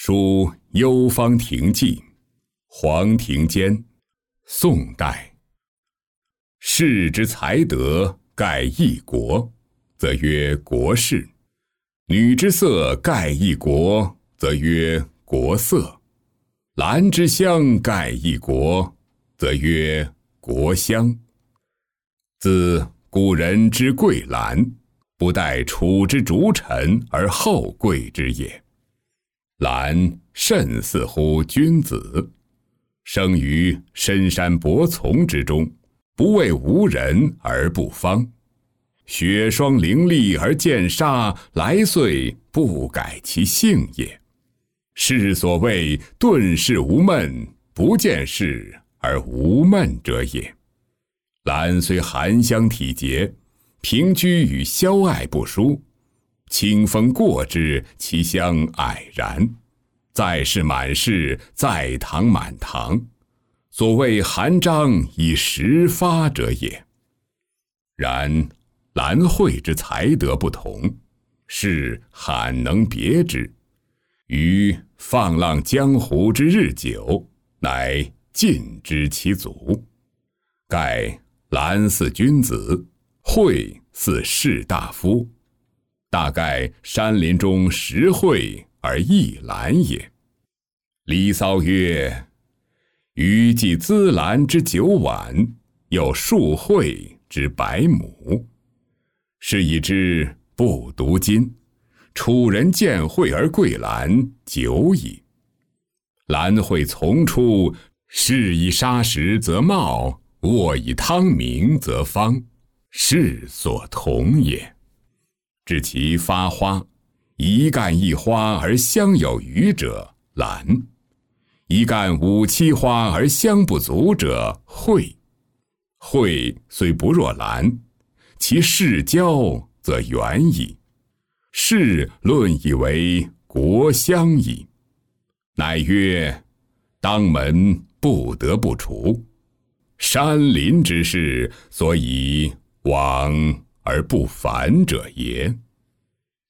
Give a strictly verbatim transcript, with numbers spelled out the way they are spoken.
书幽芳亭记，黄庭坚，宋代。士之才德盖一国，则曰国士；女之色盖一国，则曰国色；兰之香盖一国，则曰国香。自古人之贵兰，不待处之逐臣而后贵之也。兰甚似乎君子，生于深山薄丛之中，不为无人而不芳。雪霜凌厉而见沙，来岁不改其性也。是所谓顿世无闷，不见事而无闷者也。兰虽含香体洁，平居与萧艾不殊，清风过之，其香蔼然。在世满室，在堂满堂，所谓含章以实发者也。然兰蕙之才德不同，是罕能别之，于放浪江湖之日久，乃尽知其足。盖兰似君子，蕙似士大夫，大概山林中实蕙而异兰也。离骚曰：余既资兰之九晚，又数蕙之百亩，是以之不独今。楚人见蕙而贵兰，久矣。兰蕙从出，是以沙石则茂，握以汤明则芳，是所同也。至其发花，一干一花而香有余者，兰；一干五七花而香不足者，蕙。蕙虽不若兰，其世交则远矣。是论以为国香矣。乃曰：当门不得不除。山林之事，所以往而不繁者也。